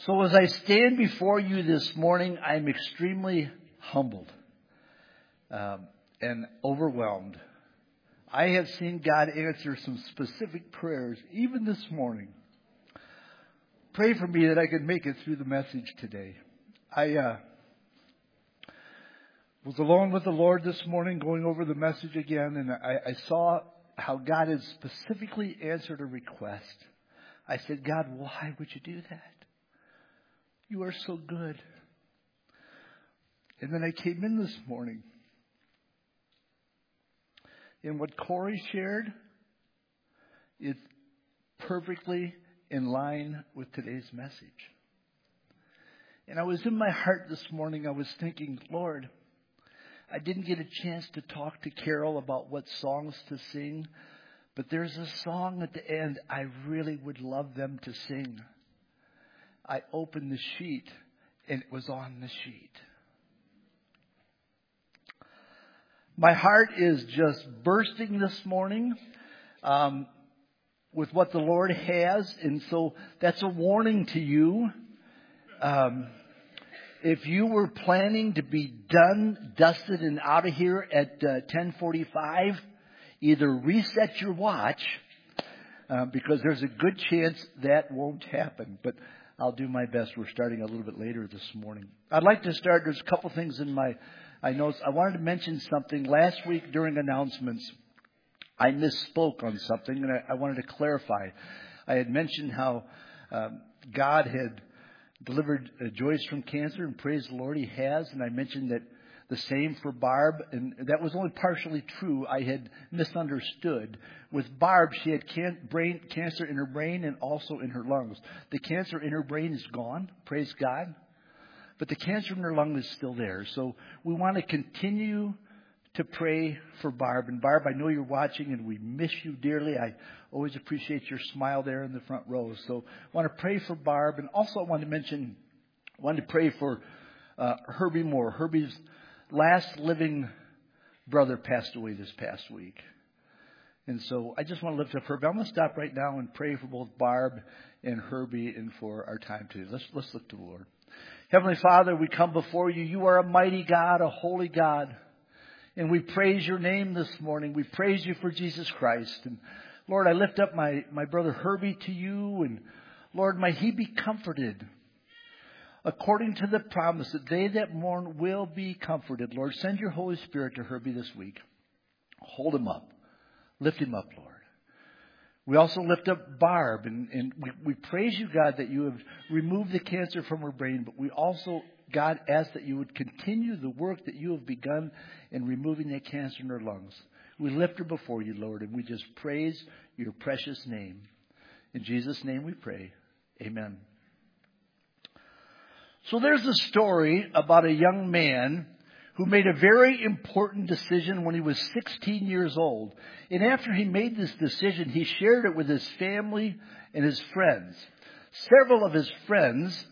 So as I stand before you this morning, I'm extremely humbled and overwhelmed. I have seen God answer some specific prayers, even this morning. Pray for me that I can make it through the message today. I was alone with the Lord this morning, going over the message again, and I saw how God had specifically answered a request. I said, God, why would you do that? You are so good. And then I came in this morning, and what Corey shared is perfectly in line with today's message. And I was in my heart this morning, I was thinking, Lord, I didn't get a chance to talk to Carol about what songs to sing, but there's a song at the end I really would love them to sing. I opened the sheet, and it was on the sheet. My heart is just bursting this morning with what the Lord has, and so that's a warning to you. If you were planning to be done, dusted, and out of here at 10:45, either reset your watch, because there's a good chance that won't happen. But I'll do my best. We're starting a little bit later this morning. I'd like to start. There's a couple things in my notes. I wanted to mention something. Last week during announcements, I misspoke on something, and I wanted to clarify. I had mentioned how God had delivered Joyce from cancer, and praise the Lord, He has. And I mentioned that the same for Barb, and that was only partially true. I had misunderstood. With Barb, she had cancer in her brain and also in her lungs. The cancer in her brain is gone, praise God. But the cancer in her lung is still there. So we want to continue to pray for Barb. And Barb, I know you're watching, and we miss you dearly. I always appreciate your smile there in the front row. So I want to pray for Barb. And also I wanted to pray for Herbie Moore. Herbie's last living brother passed away this past week. And so I just want to lift up Herbie. I'm going to stop right now and pray for both Barb and Herbie and for our time today. Let's look to the Lord. Heavenly Father, we come before you. You are a mighty God, a holy God. And we praise your name this morning. We praise you for Jesus Christ. And Lord, I lift up my brother Herbie to you. And Lord, may he be comforted according to the promise that they that mourn will be comforted. Lord, send your Holy Spirit to Herbie this week. Hold him up. Lift him up, Lord. We also lift up Barb, and we praise you, God, that you have removed the cancer from her brain, but we also, God, ask that you would continue the work that you have begun in removing that cancer in her lungs. We lift her before you, Lord, and we just praise your precious name. In Jesus' name we pray. Amen. So there's a story about a young man who made a very important decision when he was 16 years old. And after he made this decision, he shared it with his family and his friends. Several of his friends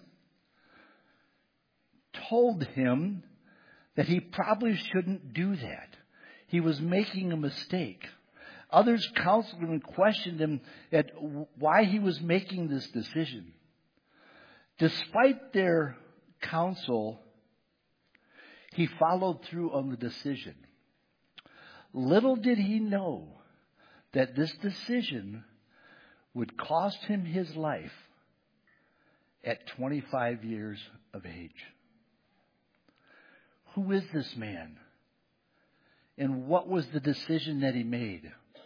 told him that he probably shouldn't do that. He was making a mistake. Others counseled him and questioned him at why he was making this decision. Despite their counsel, he followed through on the decision. Little did he know that this decision would cost him his life at 25 years of age. Who is this man? And what was the decision that he made?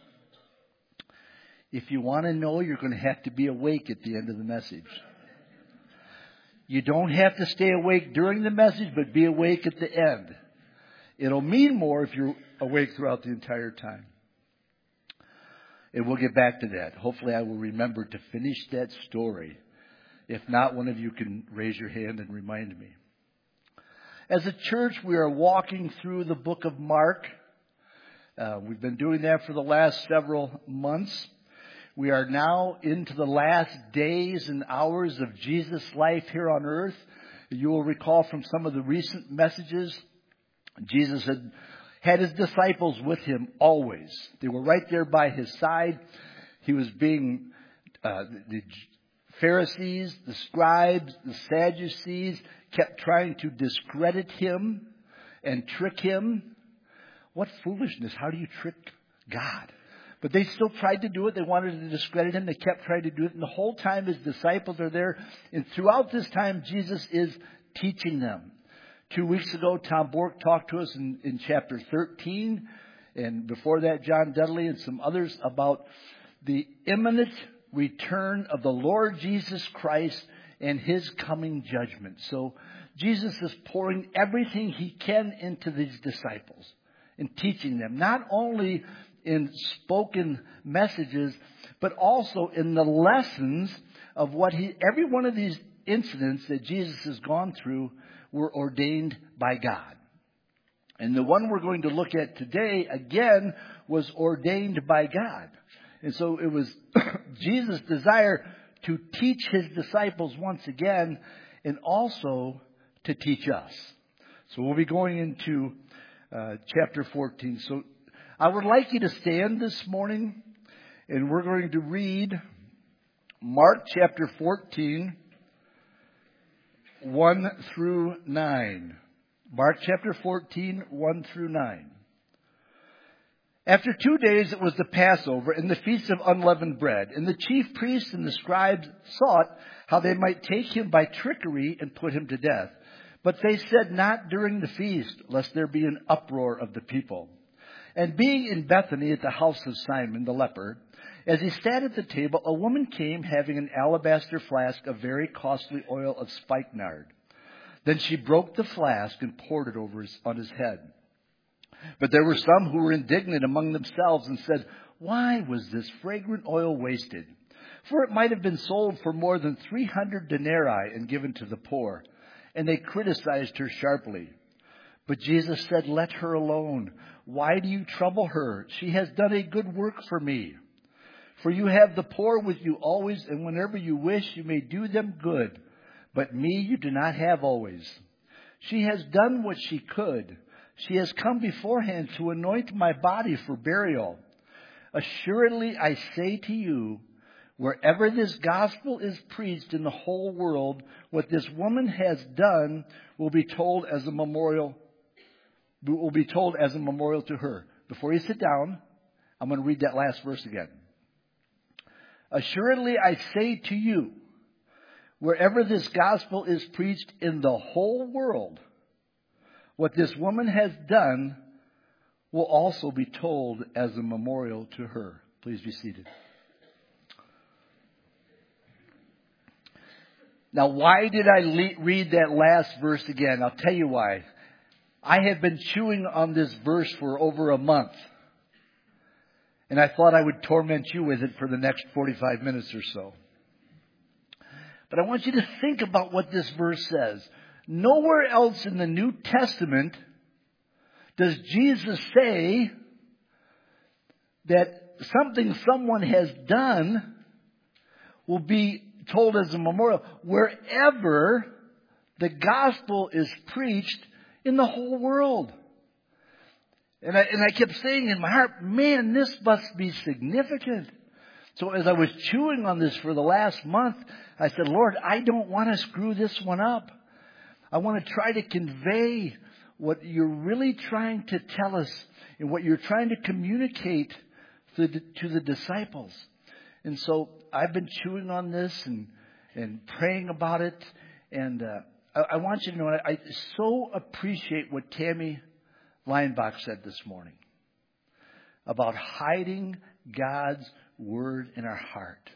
If you want to know, you're going to have to be awake at the end of the message. You don't have to stay awake during the message, but be awake at the end. It'll mean more if you're awake throughout the entire time. And we'll get back to that. Hopefully I will remember to finish that story. If not, one of you can raise your hand and remind me. As a church, we are walking through the book of Mark. We've been doing that for the last several months. We are now into the last days and hours of Jesus' life here on earth. You will recall from some of the recent messages, Jesus had his disciples with him always. They were right there by his side. He was being, the Pharisees, the scribes, the Sadducees kept trying to discredit him and trick him. What foolishness. How do you trick God? But they still tried to do it. They wanted to discredit him. They kept trying to do it. And the whole time his disciples are there. And throughout this time, Jesus is teaching them. 2 weeks ago, Tom Bork talked to us in chapter 13. And before that, John Dudley and some others about the imminent return of the Lord Jesus Christ and his coming judgment. So Jesus is pouring everything he can into these disciples and teaching them, not only in spoken messages, but also in the lessons of what every one of these incidents that Jesus has gone through were ordained by God. And the one we're going to look at today, again, was ordained by God. And so it was Jesus' desire to teach his disciples once again and also to teach us. So we'll be going into chapter 14. So I would like you to stand this morning, and we're going to read Mark chapter 14, 1 through 9. Mark chapter 14, 1 through 9. After 2 days it was the Passover and the Feast of Unleavened Bread, and the chief priests and the scribes sought how they might take him by trickery and put him to death. But they said, not during the feast, lest there be an uproar of the people. And being in Bethany at the house of Simon the leper, as he sat at the table, a woman came having an alabaster flask of very costly oil of spikenard. Then she broke the flask and poured it on his head. But there were some who were indignant among themselves and said, why was this fragrant oil wasted? For it might have been sold for more than 300 denarii and given to the poor. And they criticized her sharply. But Jesus said, let her alone. Why do you trouble her? She has done a good work for me. For you have the poor with you always, and whenever you wish, you may do them good. But me you do not have always. She has done what she could. She has come beforehand to anoint my body for burial. Assuredly, I say to you, wherever this gospel is preached in the whole world, what this woman has done will be told as a memorial. Will be told as a memorial to her. Before you sit down, I'm going to read that last verse again. Assuredly, I say to you, wherever this gospel is preached in the whole world, what this woman has done will also be told as a memorial to her. Please be seated. Now, why did I read that last verse again? I'll tell you why. I have been chewing on this verse for over a month. And I thought I would torment you with it for the next 45 minutes or so. But I want you to think about what this verse says. Nowhere else in the New Testament does Jesus say that something someone has done will be told as a memorial. Wherever the gospel is preached in the whole world. And I kept saying in my heart, man, this must be significant. So as I was chewing on this for the last month, I said, Lord, I don't want to screw this one up. I want to try to convey what you're really trying to tell us and what you're trying to communicate to the disciples. And so I've been chewing on this and praying about it. And I want you to know, I so appreciate what Tammy Leinbach said this morning about hiding God's word in our heart.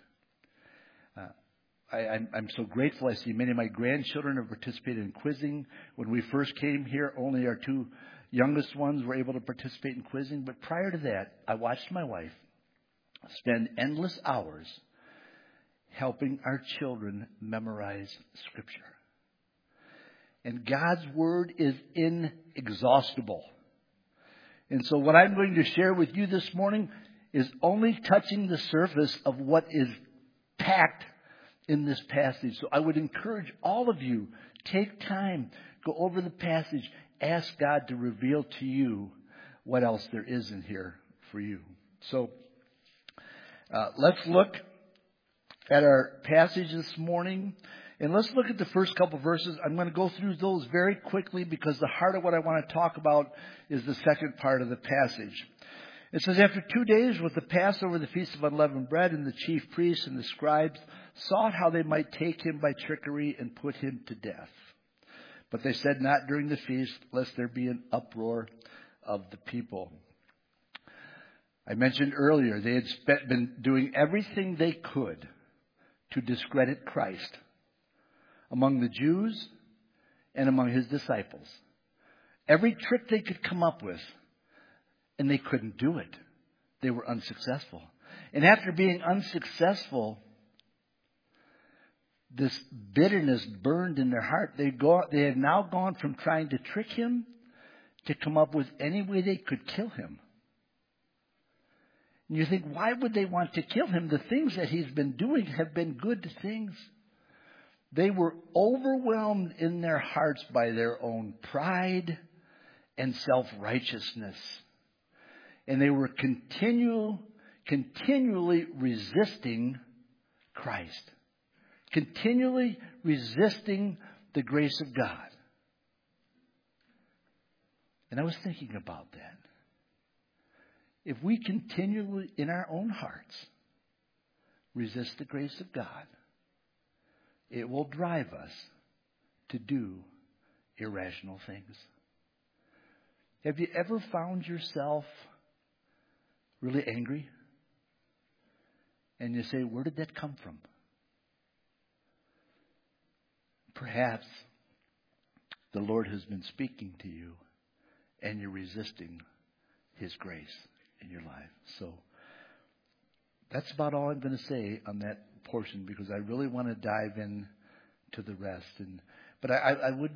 I'm so grateful. I see many of my grandchildren have participated in quizzing. When we first came here, only our two youngest ones were able to participate in quizzing. But prior to that, I watched my wife spend endless hours helping our children memorize Scripture. And God's word is inexhaustible. And so what I'm going to share with you this morning is only touching the surface of what is packed in this passage. So I would encourage all of you, take time, go over the passage, ask God to reveal to you what else there is in here for you. So let's look at our passage this morning. And let's look at the first couple verses. I'm going to go through those very quickly because the heart of what I want to talk about is the second part of the passage. It says, after 2 days with the Passover, the Feast of Unleavened Bread, and the chief priests and the scribes sought how they might take him by trickery and put him to death. But they said, not during the feast, lest there be an uproar of the people. I mentioned earlier, they had been doing everything they could to discredit Christ among the Jews and among his disciples. Every trick they could come up with, and they couldn't do it. They were unsuccessful. And after being unsuccessful, this bitterness burned in their heart. They had now gone from trying to trick him to come up with any way they could kill him. And you think, why would they want to kill him? The things that he's been doing have been good things. They were overwhelmed in their hearts by their own pride and self-righteousness. And they were continually resisting Christ. Continually resisting the grace of God. And I was thinking about that. If we continually, in our own hearts, resist the grace of God, it will drive us to do irrational things. Have you ever found yourself really angry? And you say, where did that come from? Perhaps the Lord has been speaking to you and you're resisting his grace in your life. So that's about all I'm going to say on that portion because I really want to dive in to the rest. But I would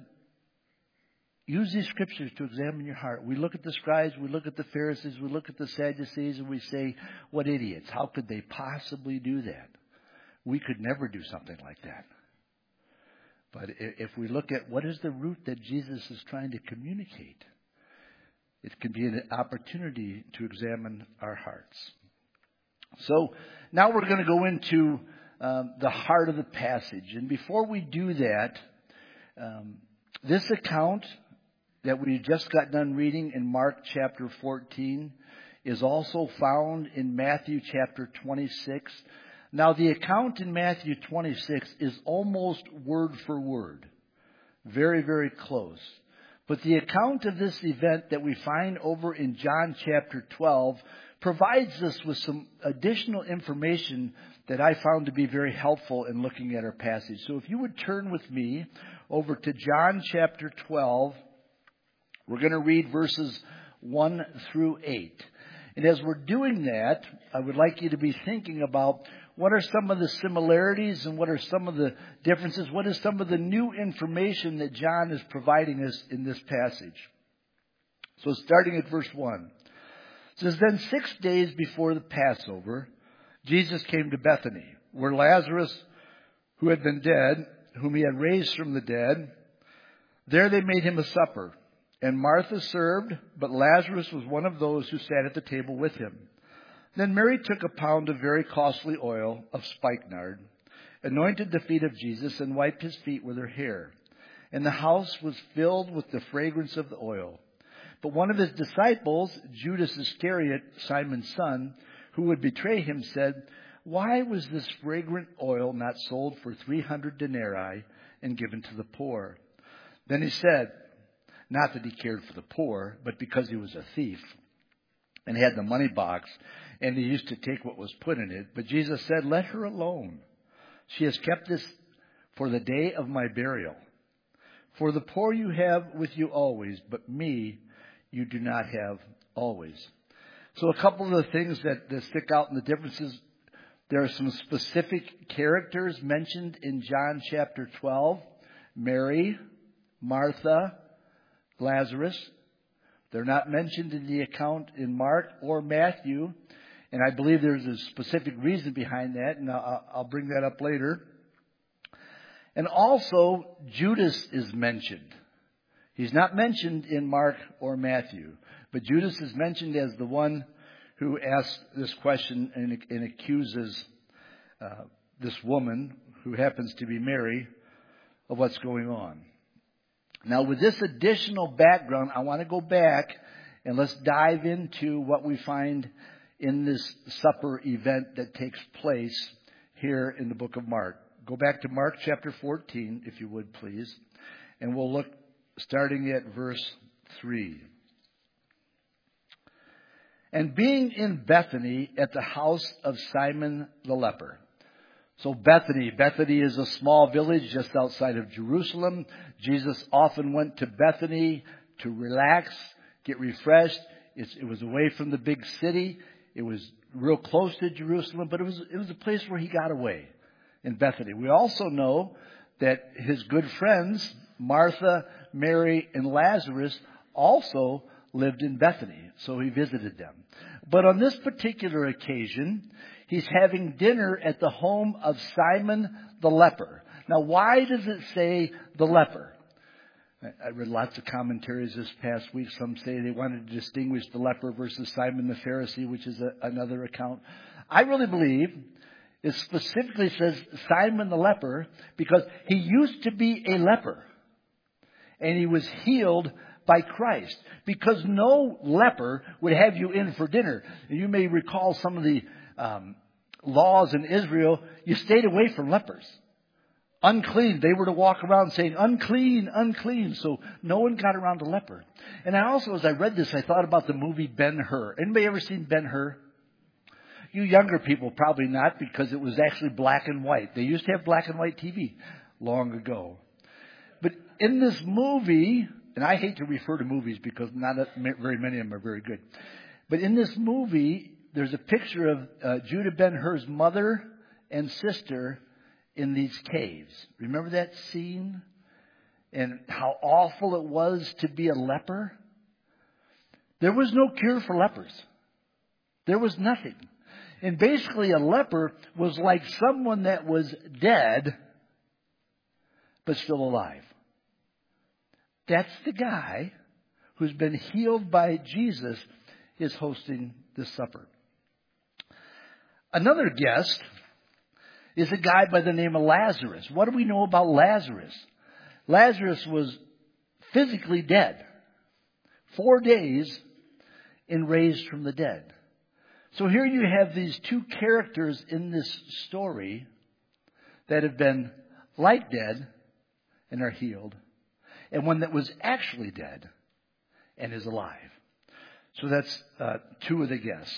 use these scriptures to examine your heart. We look at the scribes, we look at the Pharisees, we look at the Sadducees, and we say, what idiots. How could they possibly do that? We could never do something like that. But if we look at what is the root that Jesus is trying to communicate, it can be an opportunity to examine our hearts. So now we're going to go into the heart of the passage. And before we do that, this account that we just got done reading in Mark chapter 14 is also found in Matthew chapter 26. Now the account in Matthew 26 is almost word for word. Very, very close. But the account of this event that we find over in John chapter 12 provides us with some additional information that I found to be very helpful in looking at our passage. So if you would turn with me over to John chapter 12, we're going to read verses 1 through 8. And as we're doing that, I would like you to be thinking about what are some of the similarities and what are some of the differences? What is some of the new information that John is providing us in this passage? So starting at verse 1. It says, then 6 days before the Passover, Jesus came to Bethany, where Lazarus, who had been dead, whom he had raised from the dead, there they made him a supper. And Martha served, but Lazarus was one of those who sat at the table with him. Then Mary took a pound of very costly oil of spikenard, anointed the feet of Jesus, and wiped his feet with her hair. And the house was filled with the fragrance of the oil. But one of his disciples, Judas Iscariot, Simon's son, who would betray him, said, why was this fragrant oil not sold for 300 denarii and given to the poor? Then he said, not that he cared for the poor, but because he was a thief and had the money box, and he used to take what was put in it. But Jesus said, let her alone. She has kept this for the day of my burial. For the poor you have with you always, but me you do not have always. So a couple of the things that stick out in the differences, there are some specific characters mentioned in John chapter 12. Mary, Martha, Lazarus. They're not mentioned in the account in Mark or Matthew. And I believe there's a specific reason behind that, and I'll bring that up later. And also, Judas is mentioned. He's not mentioned in Mark or Matthew, but Judas is mentioned as the one who asked this question and accuses this woman, who happens to be Mary, of what's going on. Now, with this additional background, I want to go back and let's dive into what we find in this supper event that takes place here in the book of Mark. Go back to Mark chapter 14, if you would, please. And we'll look starting at verse 3. And being in Bethany at the house of Simon the leper. So Bethany is a small village just outside of Jerusalem. Jesus often went to Bethany to relax, get refreshed. It was away from the big city. It was real close to Jerusalem, but it was a place where he got away in Bethany. We also know that his good friends, Martha, Mary, and Lazarus, also lived in Bethany, so he visited them. But on this particular occasion, he's having dinner at the home of Simon the leper. Now, why does it say the leper? I read lots of commentaries this past week. Some say they wanted to distinguish the leper versus Simon the Pharisee, which is another account. I really believe it specifically says Simon the leper because he used to be a leper. And he was healed by Christ. Because no leper would have you in for dinner. And you may recall some of the laws in Israel. You stayed away from lepers. Unclean. They were to walk around saying, unclean, unclean. So no one got around a leper. And I also, as I read this, I thought about the movie Ben-Hur. Anybody ever seen Ben-Hur? You younger people probably not, because it was actually black and white. They used to have black and white TV long ago. But in this movie, and I hate to refer to movies because not very many of them are very good. But in this movie, there's a picture of Judah Ben-Hur's mother and sister in these caves. Remember that scene? And how awful it was to be a leper? There was no cure for lepers. There was nothing. And basically a leper was like someone that was dead, but still alive. That's the guy who's been healed by Jesus is hosting this supper. Another guest is a guy by the name of Lazarus. What do we know about Lazarus? Lazarus was physically dead. 4 days and raised from the dead. So here you have these two characters in this story that have been like dead and are healed. And one that was actually dead and is alive. So that's two of the guests.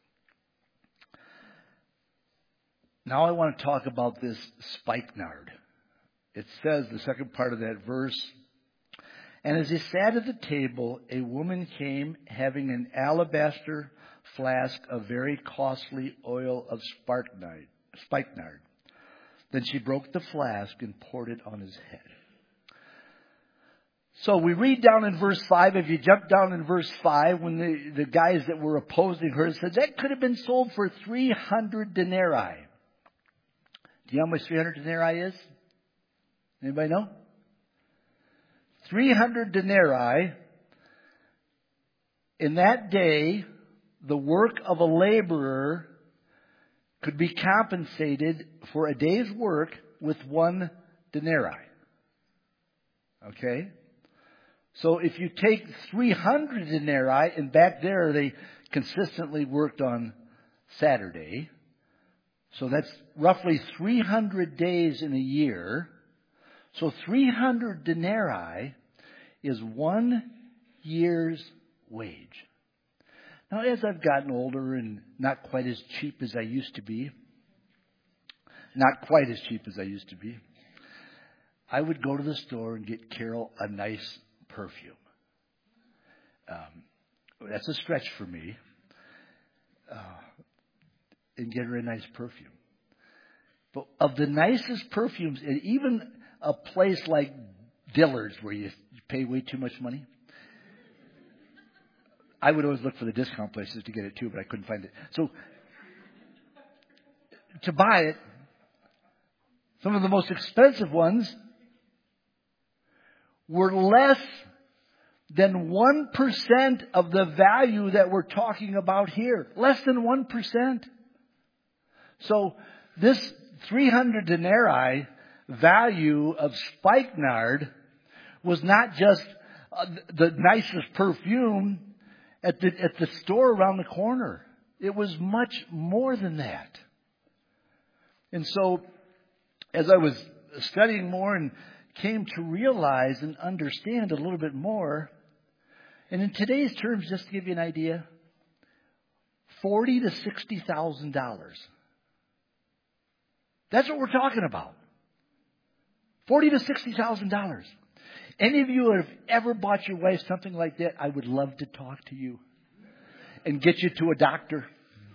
Now I want to talk about this spikenard. It says, the second part of that verse, and as he sat at the table, a woman came having an alabaster flask of very costly oil of spikenard. Then she broke the flask and poured it on his head. So we read down in verse 5, if you jump down in verse 5, when the guys that were opposing her said that could have been sold for 300 denarii. Do you know how much 300 denarii is? Anybody know? 300 denarii. In that day, the work of a laborer could be compensated for a day's work with 1 denarii. Okay? So if you take 300 denarii, and back there they consistently worked on Saturday, so that's roughly 300 days in a year. So 300 denarii is 1 year's wage. Now, as I've gotten older and not quite as cheap as I used to be, I would go to the store and get Carol a nice perfume. That's a stretch for me. And get her a nice perfume. But of the nicest perfumes, and even a place like Dillard's where you pay way too much money, I would always look for the discount places to get it too, but I couldn't find it. So to buy it, some of the most expensive ones were less than 1% of the value that we're talking about here. Less than 1%. So this 300 denarii value of spikenard was not just the nicest perfume at the store around the corner. It was much more than that. And so, as I was studying more and came to realize and understand a little bit more, and in today's terms, just to give you an idea, $40,000 to $60,000. That's what we're talking about. $40,000 to $60,000. Any of you have ever bought your wife something like that? I would love to talk to you and get you to a doctor.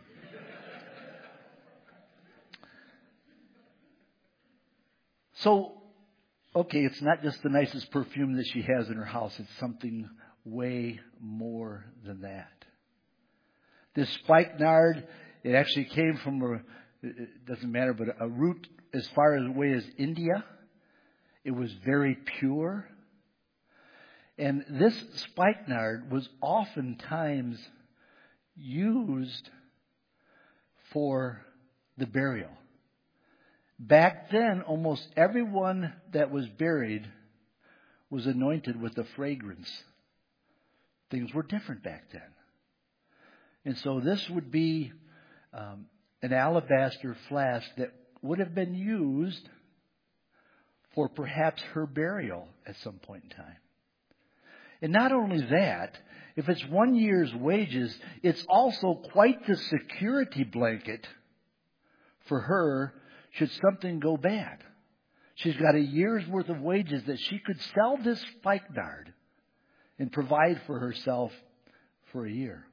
So, okay, it's not just the nicest perfume that she has in her house. It's something way more than that. This spikenard, it actually came from it doesn't matter, but a root as far away as India. It was very pure. And this spikenard was oftentimes used for the burial. Back then, almost everyone that was buried was anointed with a fragrance. Things were different back then. And so this would be an alabaster flask that would have been used for perhaps her burial at some point in time. And not only that, if it's 1 year's wages, it's also quite the security blanket for her should something go bad. She's got a year's worth of wages that she could sell this spikenard and provide for herself for a year.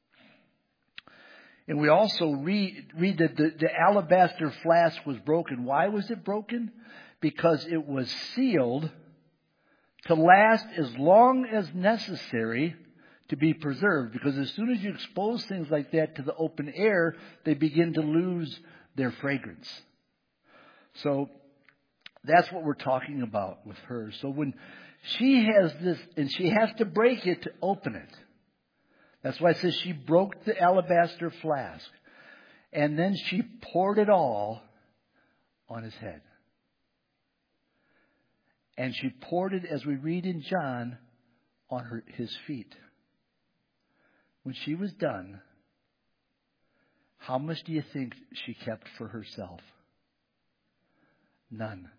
And we also read that the alabaster flask was broken. Why was it broken? Because it was sealed to last as long as necessary to be preserved. Because as soon as you expose things like that to the open air, they begin to lose their fragrance. So that's what we're talking about with her. So when she has this, and she has to break it to open it. That's why it says she broke the alabaster flask. And then she poured it all on his head. And she poured it, as we read in John, on his feet. When she was done, how much do you think she kept for herself? None.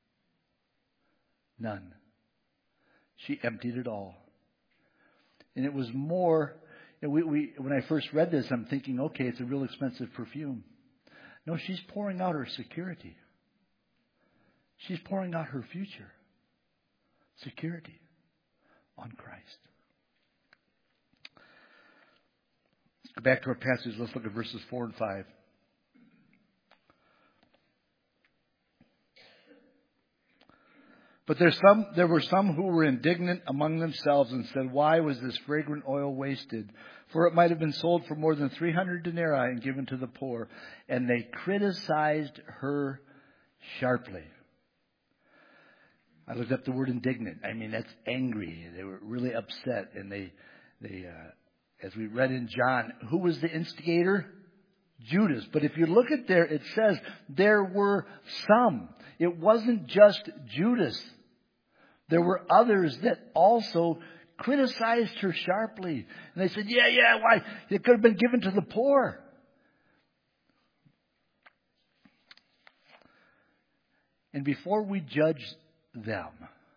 None. She emptied it all. And it was more, when I first read this, I'm thinking, okay, it's a real expensive perfume. No, she's pouring out her security. She's pouring out her future. Security on Christ. Let's go back to our passage. Let's look at verses 4 and 5. But there were some who were indignant among themselves and said, "Why was this fragrant oil wasted? For it might have been sold for more than 300 denarii and given to the poor." And they criticized her sharply. I looked up the word indignant. I mean, that's angry. They were really upset. And they as we read in John, who was the instigator? Judas. But if you look at there, it says there were some. It wasn't just Judas. There were others that also criticized her sharply. And they said, yeah, why? It could have been given to the poor. And before we judge them,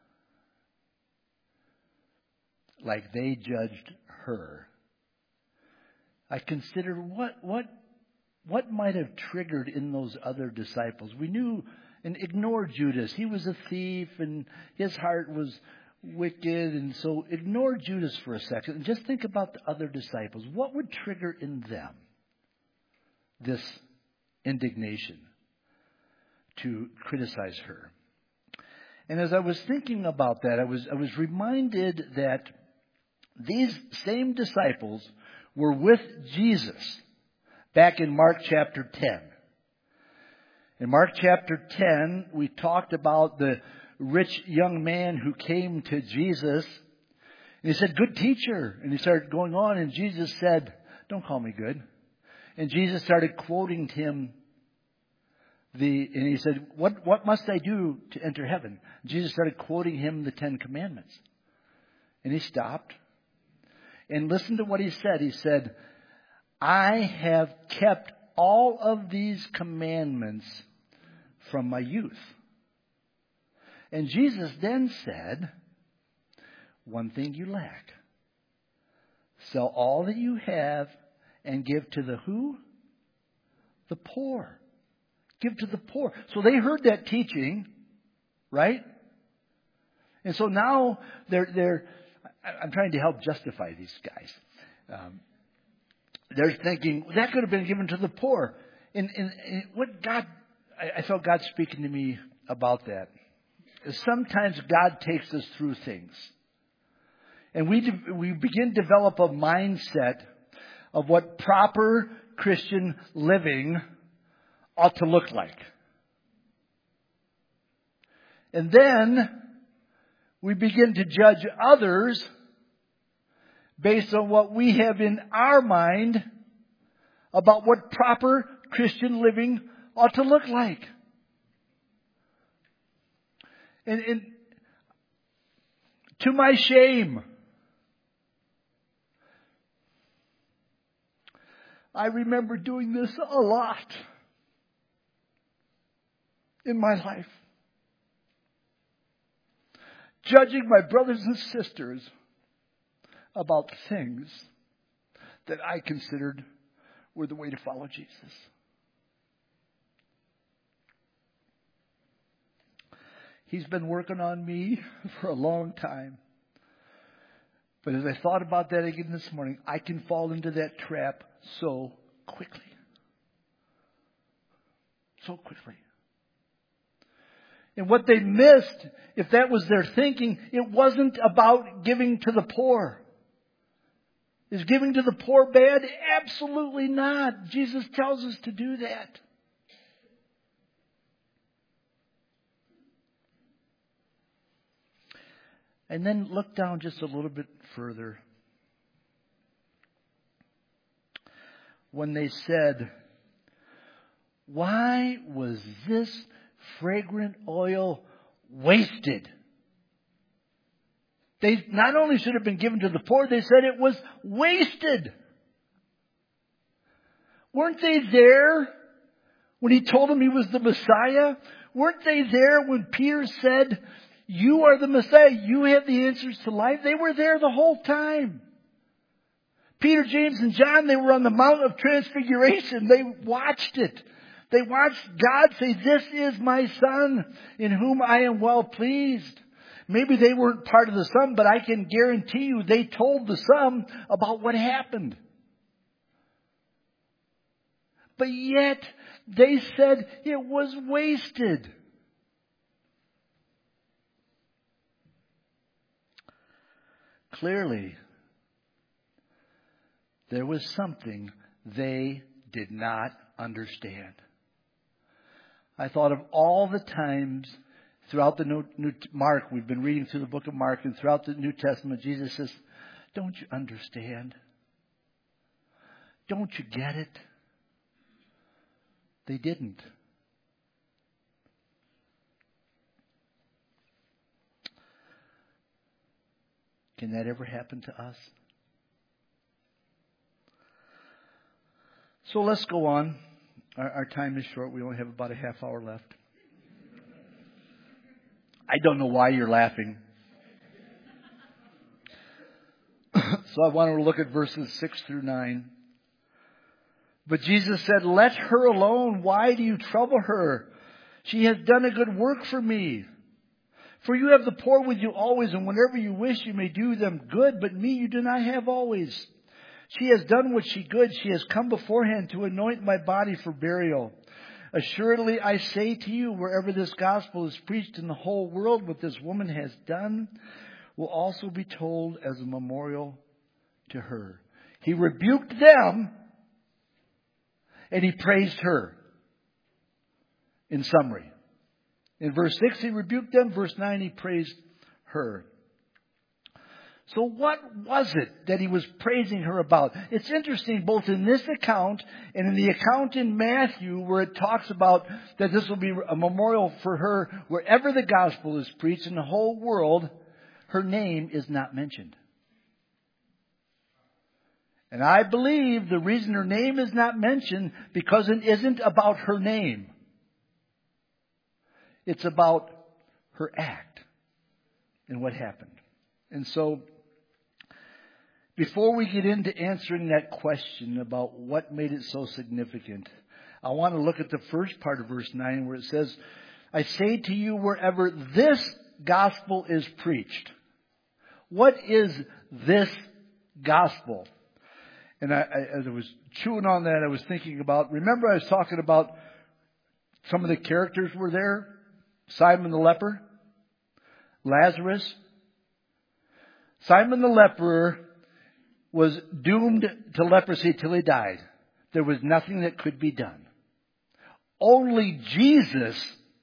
like they judged her, I considered what might have triggered in those other disciples. We knew, and ignore Judas. He was a thief and his heart was wicked. And so ignore Judas for a second and just think about the other disciples. What would trigger in them this indignation to criticize her? And as I was thinking about that, I was reminded that these same disciples were with Jesus back in Mark chapter 10. In Mark chapter 10, we talked about the rich young man who came to Jesus. And he said, "Good teacher." And he started going on. And Jesus said, "Don't call me good." And Jesus started quoting him And he said, what must I do to enter heaven? Jesus started quoting him the 10 Commandments. And he stopped and listened to what he said. He said, I have kept all of these commandments from my youth. And Jesus then said, one thing you lack. Sell all that you have and give to the who? The poor. Give to the poor. So they heard that teaching, right? And so now I'm trying to help justify these guys. They're thinking, that could have been given to the poor. And what God, I felt God speaking to me about that. Sometimes God takes us through things. And we begin to develop a mindset of what proper Christian living ought to look like. And then we begin to judge others based on what we have in our mind about what proper Christian living ought to look like. And to my shame, I remember doing this a lot in my life. Judging my brothers and sisters about things that I considered were the way to follow Jesus. He's been working on me for a long time. But as I thought about that again this morning, I can fall into that trap so quickly. So quickly. And what they missed, if that was their thinking, it wasn't about giving to the poor. Is giving to the poor bad? Absolutely not. Jesus tells us to do that. And then look down just a little bit further. When they said, why was this fragrant oil wasted? They not only should have been given to the poor, they said it was wasted. Weren't they there when he told them he was the Messiah? Weren't they there when Peter said, you are the Messiah, you have the answers to life? They were there the whole time. Peter, James, and John, they were on the Mount of Transfiguration. They watched it. They watched God say, this is my Son in whom I am well pleased. Maybe they weren't part of the sum, but I can guarantee you they told the sum about what happened. But yet they said it was wasted. Clearly, there was something they did not understand. I thought of all the times throughout the New Mark, we've been reading through the book of Mark, and throughout the New Testament, Jesus says, don't you understand? Don't you get it? They didn't. Can that ever happen to us? So let's go on. Our time is short. We only have about a half hour left. I don't know why you're laughing. So I want to look at verses 6 through 9. But Jesus said, let her alone. Why do you trouble her? She has done a good work for me. For you have the poor with you always, and whenever you wish you may do them good, but me you do not have always. She has done what she could. She has come beforehand to anoint my body for burial. Assuredly, I say to you, wherever this gospel is preached in the whole world, what this woman has done will also be told as a memorial to her. He rebuked them, and he praised her. In summary. In verse 6, he rebuked them. Verse 9, he praised her. So what was it that he was praising her about? It's interesting both in this account and in the account in Matthew where it talks about that this will be a memorial for her wherever the gospel is preached in the whole world, her name is not mentioned. And I believe the reason her name is not mentioned because it isn't about her name. It's about her act and what happened. And so, before we get into answering that question about what made it so significant, I want to look at the first part of verse 9 where it says, I say to you wherever this gospel is preached. What is this gospel? And as I was chewing on that, I was thinking about, remember I was talking about some of the characters were there? Simon the leper, Lazarus. Simon the leper was doomed to leprosy till he died. There was nothing that could be done. Only Jesus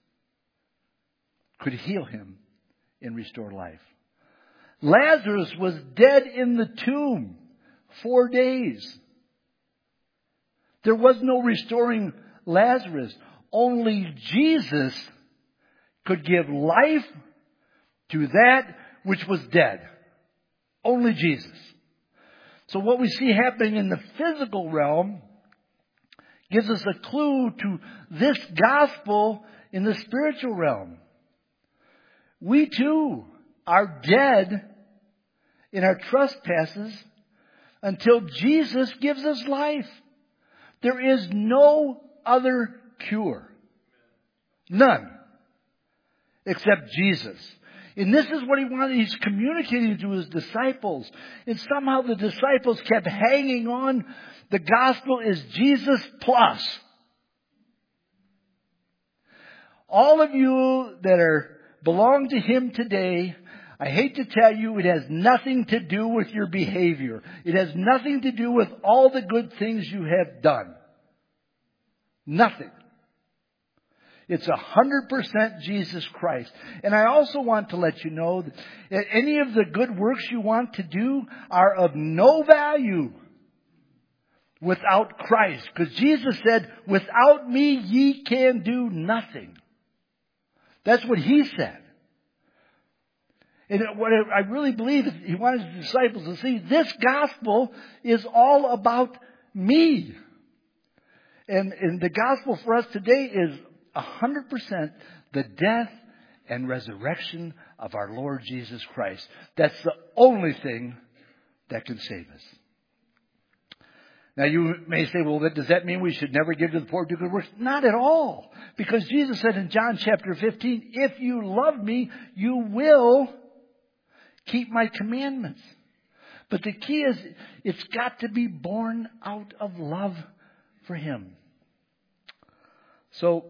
could heal him and restore life. Lazarus was dead in the tomb 4 days. There was no restoring Lazarus. Only Jesus could give life to that which was dead. Only Jesus. So what we see happening in the physical realm gives us a clue to this gospel in the spiritual realm. We too are dead in our trespasses until Jesus gives us life. There is no other cure. None. Except Jesus. And this is what he wanted. He's communicating to his disciples. And somehow the disciples kept hanging on. The gospel is Jesus plus. All of you that belong to him today, I hate to tell you, it has nothing to do with your behavior. It has nothing to do with all the good things you have done. Nothing. It's 100% Jesus Christ. And I also want to let you know that any of the good works you want to do are of no value without Christ. Because Jesus said, without me ye can do nothing. That's what he said. And what I really believe is he wanted his disciples to see this gospel is all about me. And the gospel for us today is 100% the death and resurrection of our Lord Jesus Christ. That's the only thing that can save us. Now you may say, well, does that mean we should never give to the poor, do good works? Not at all. Because Jesus said in John chapter 15, if you love me, you will keep my commandments. But the key is, it's got to be born out of love for him. So,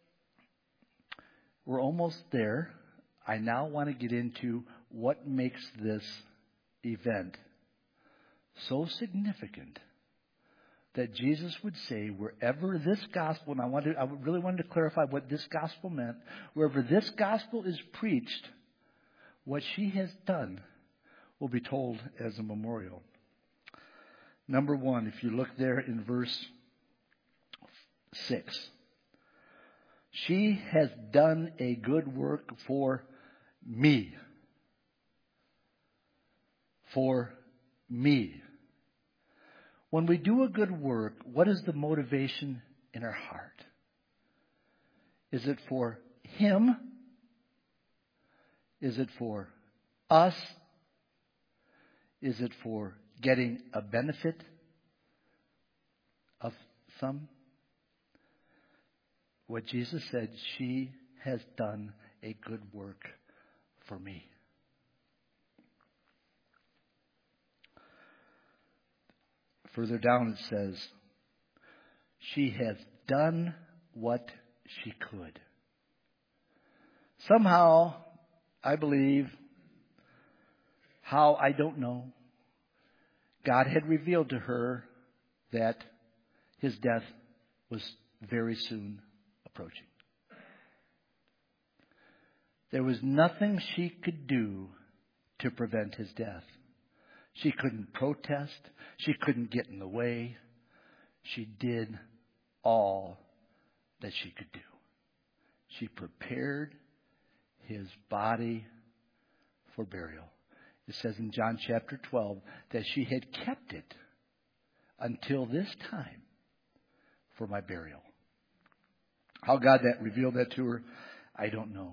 we're almost there. I now want to get into what makes this event so significant that Jesus would say wherever this gospel, and I really wanted to clarify what this gospel meant, wherever this gospel is preached, what she has done will be told as a memorial. Number one, if you look there in verse 6. She has done a good work for me. For me. When we do a good work, what is the motivation in our heart? Is it for him? Is it for us? Is it for getting a benefit of some? What Jesus said, she has done a good work for me. Further down it says, she has done what she could. Somehow, I believe, how I don't know, God had revealed to her that his death was very soon approaching. There was nothing she could do to prevent his death. She couldn't protest. She couldn't get in the way. She did all that she could do. She prepared his body for burial. It says in John chapter 12 that she had kept it until this time for my burial. How God that revealed that to her, I don't know.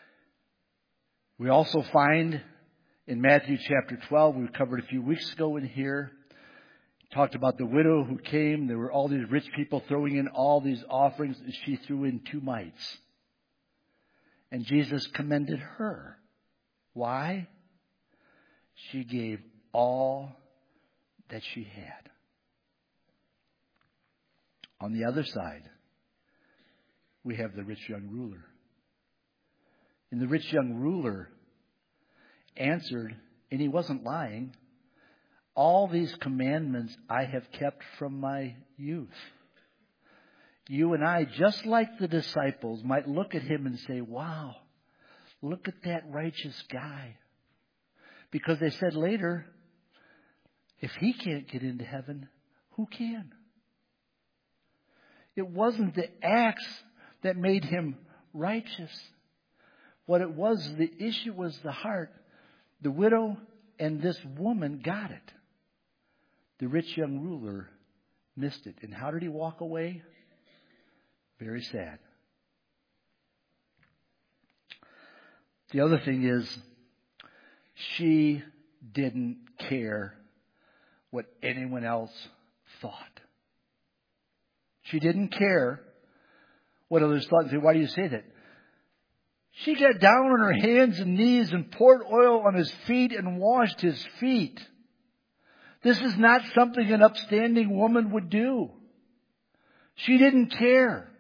We also find in Matthew chapter 12, we covered a few weeks ago in here, talked about the widow who came. There were all these rich people throwing in all these offerings, and she threw in 2 mites. And Jesus commended her. Why? She gave all that she had. On the other side, we have the rich young ruler. And the rich young ruler answered, and he wasn't lying, all these commandments I have kept from my youth. You and I, just like the disciples, might look at him and say, wow, look at that righteous guy. Because they said later, if he can't get into heaven, who can? It wasn't the acts that made him righteous. What it was, the issue was the heart. The widow and this woman got it. The rich young ruler missed it. And how did he walk away? Very sad. The other thing is, she didn't care what anyone else thought. She didn't care what others thought. Why do you say that? She got down on her hands and knees and poured oil on his feet and washed his feet. This is not something an upstanding woman would do. She didn't care.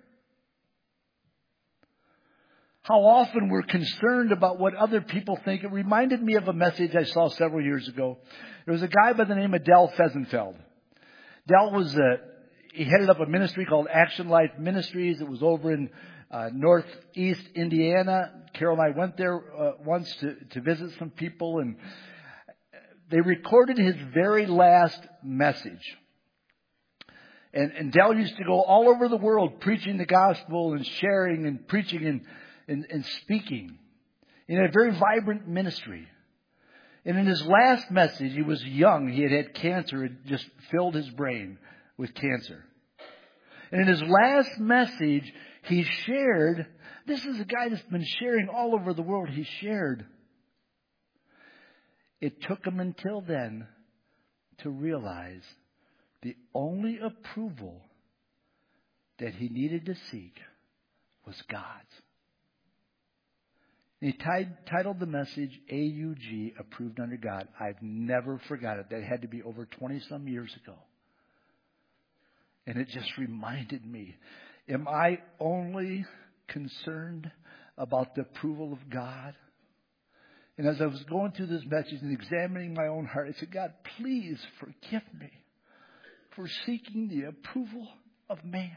How often we're concerned about what other people think. It reminded me of a message I saw several years ago. There was a guy by the name of Del Fesenfeld. Del he headed up a ministry called Action Life Ministries. It was over in northeast Indiana. Carol and I went there once to visit some people, and they recorded his very last message. And Del used to go all over the world preaching the gospel and sharing and preaching and speaking in a very vibrant ministry. And in his last message, he was young. He had had cancer. It just filled his brain with cancer. And in his last message, he shared, this is a guy that's been sharing all over the world. He shared. It took him until then to realize the only approval that he needed to seek was God's. And he titled the message, AUG, Approved Under God. I've never forgot it. That had to be over 20-some years ago. And it just reminded me, am I only concerned about the approval of God? And as I was going through this message and examining my own heart, I said, God, please forgive me for seeking the approval of man.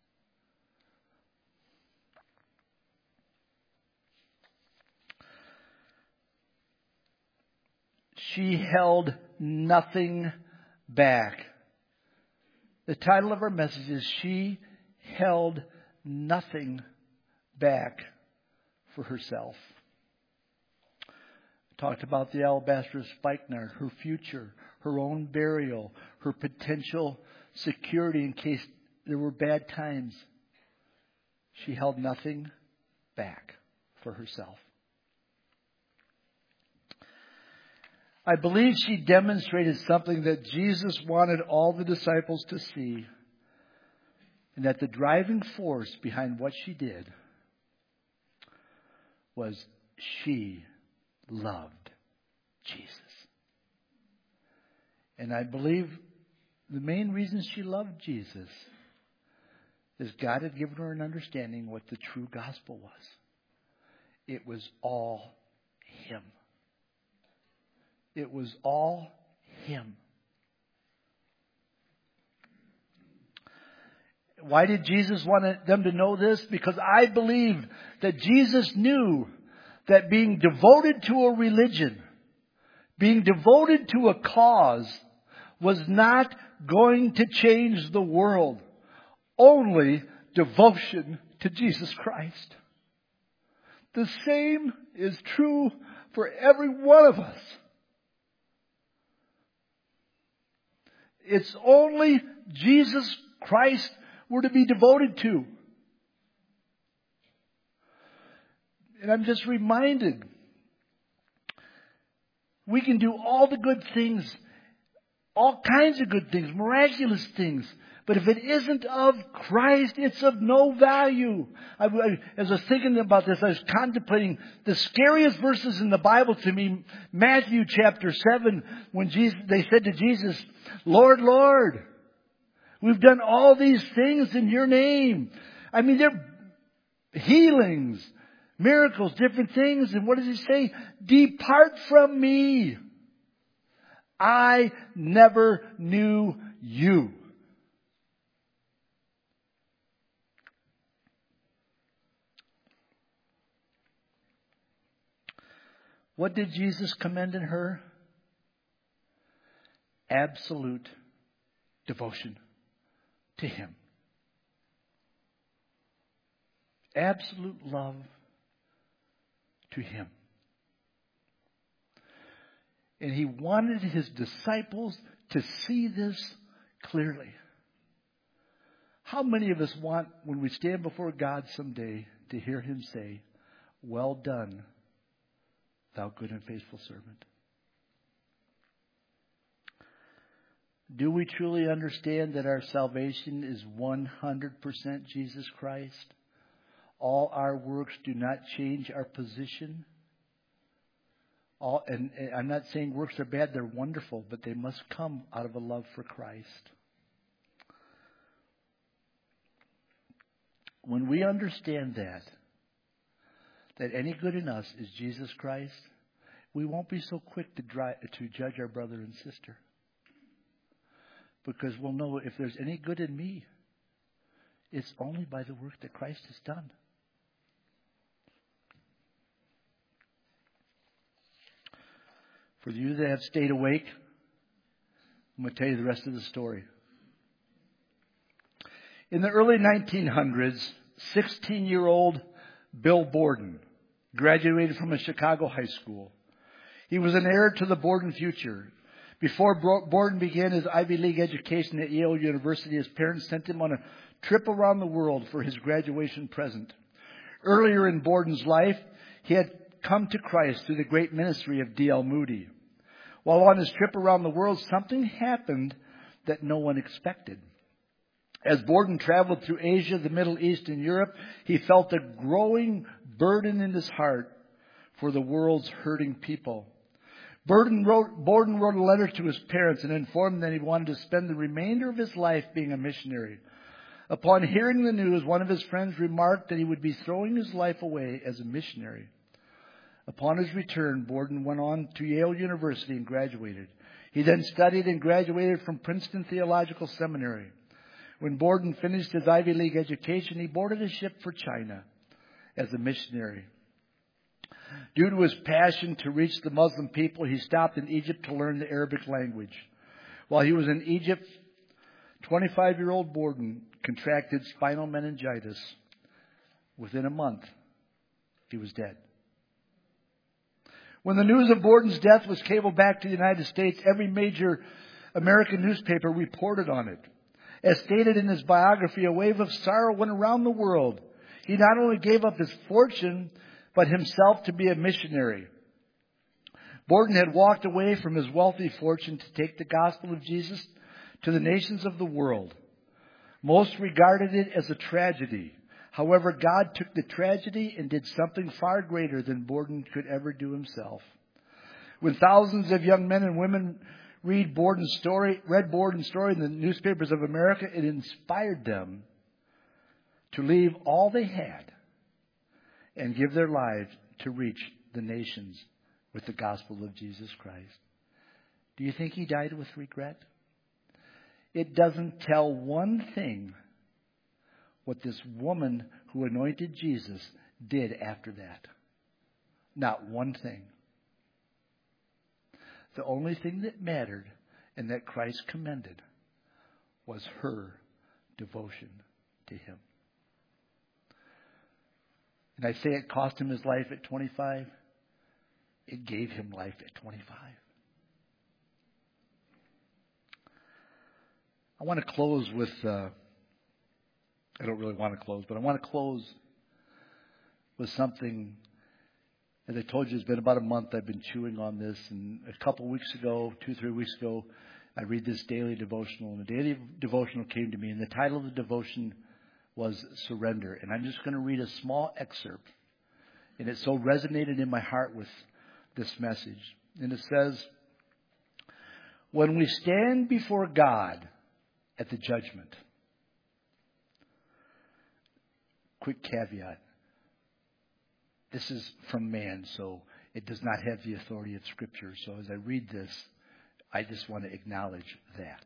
She held nothing back. The title of our message is She Held Nothing Back for Herself. Talked about the alabaster spikenard, her future, her own burial, her potential security in case there were bad times. She held nothing back for herself. I believe she demonstrated something that Jesus wanted all the disciples to see, and that the driving force behind what she did was she loved Jesus. And I believe the main reason she loved Jesus is God had given her an understanding what the true gospel was. It was all Him. It was all Him. Why did Jesus want them to know this? Because I believe that Jesus knew that being devoted to a religion Being devoted to a cause was not going to change the world. Only devotion to Jesus Christ. The same is true for every one of us. It's only Jesus Christ we're to be devoted to. And I'm just reminded, we can do all the good things, all kinds of good things, miraculous things. But if it isn't of Christ, it's of no value. As I was thinking about this, I was contemplating the scariest verses in the Bible to me. Matthew chapter 7, when they said to Jesus, Lord, Lord, we've done all these things in your name. I mean, they're healings, miracles, different things. And what does he say? Depart from me. I never knew you. What did Jesus commend in her? Absolute devotion to Him. Absolute love to Him. And He wanted His disciples to see this clearly. How many of us want, when we stand before God someday, to hear Him say, well done, thou good and faithful servant? Do we truly understand that our salvation is 100% Jesus Christ? All our works do not change our position. And I'm not saying works are bad, they're wonderful, but they must come out of a love for Christ. When we understand that any good in us is Jesus Christ, we won't be so quick to judge our brother and sister. Because we'll know if there's any good in me, it's only by the work that Christ has done. For you that have stayed awake, I'm going to tell you the rest of the story. In the early 1900s, 16-year-old Bill Borden graduated from a Chicago high school. He was an heir to the Borden future. Before Borden began his Ivy League education at Yale University, his parents sent him on a trip around the world for his graduation present. Earlier in Borden's life, he had come to Christ through the great ministry of D.L. Moody. While on his trip around the world, something happened that no one expected. As Borden traveled through Asia, the Middle East, and Europe, he felt a growing burden in his heart for the world's hurting people. Borden wrote a letter to his parents and informed them that he wanted to spend the remainder of his life being a missionary. Upon hearing the news, one of his friends remarked that he would be throwing his life away as a missionary. Upon his return, Borden went on to Yale University and graduated. He then studied and graduated from Princeton Theological Seminary. When Borden finished his Ivy League education, he boarded a ship for China as a missionary. Due to his passion to reach the Muslim people, he stopped in Egypt to learn the Arabic language. While he was in Egypt, 25-year-old Borden contracted spinal meningitis. Within a month, he was dead. When the news of Borden's death was cabled back to the United States, every major American newspaper reported on it. As stated in his biography, a wave of sorrow went around the world. He not only gave up his fortune, but himself to be a missionary. Borden had walked away from his wealthy fortune to take the gospel of Jesus to the nations of the world. Most regarded it as a tragedy. However, God took the tragedy and did something far greater than Borden could ever do himself. When thousands of young men and women read Borden's story in the newspapers of America, it inspired them to leave all they had and give their lives to reach the nations with the gospel of Jesus Christ. Do you think he died with regret? It doesn't tell one thing what this woman who anointed Jesus did after that. Not one thing. The only thing that mattered and that Christ commended was her devotion to him. And I say it cost him his life at 25. It gave him life at 25. I want to close with, I don't really want to close, but I want to close with something. As I told you, it's been about a month I've been chewing on this. And a couple weeks ago, 2-3 weeks ago, I read this daily devotional. And the daily devotional came to me. And the title of the devotion was Surrender. And I'm just going to read a small excerpt. And it so resonated in my heart with this message. And it says, when we stand before God at the judgment, quick caveat, this is from man, so it does not have the authority of Scripture. So as I read this, I just want to acknowledge that.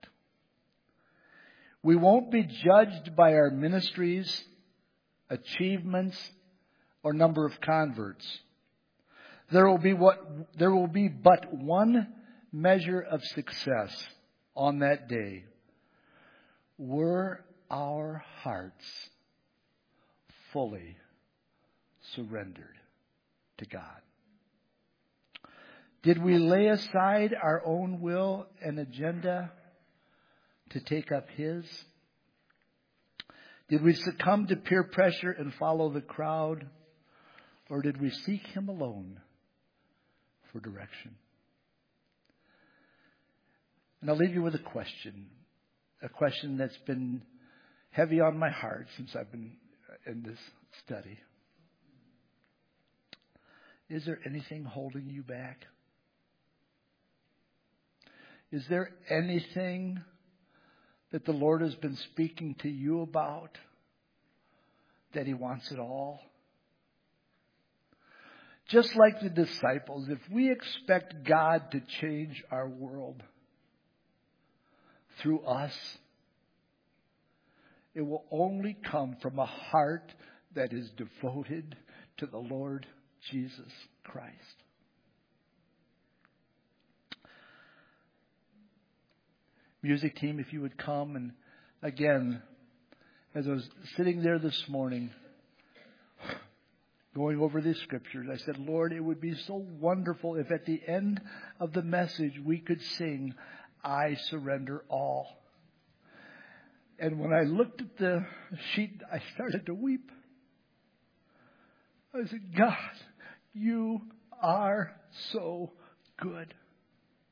We won't be judged by our ministries, achievements, or number of converts. There will be but one measure of success on that day. Were our hearts fully surrendered to God? Did we lay aside our own will and agenda to take up His? Did we succumb to peer pressure and follow the crowd? Or did we seek Him alone for direction? And I'll leave you with a question that's been heavy on my heart since I've been in this study. Is there anything holding you back? Is there anything that the Lord has been speaking to you about that He wants it all? Just like the disciples, if we expect God to change our world through us, it will only come from a heart that is devoted to the Lord Jesus Christ. Music team, if you would come. And again, as I was sitting there this morning, going over these scriptures, I said, Lord, it would be so wonderful if at the end of the message we could sing, I surrender all. And when I looked at the sheet, I started to weep. I said, God, you are so good.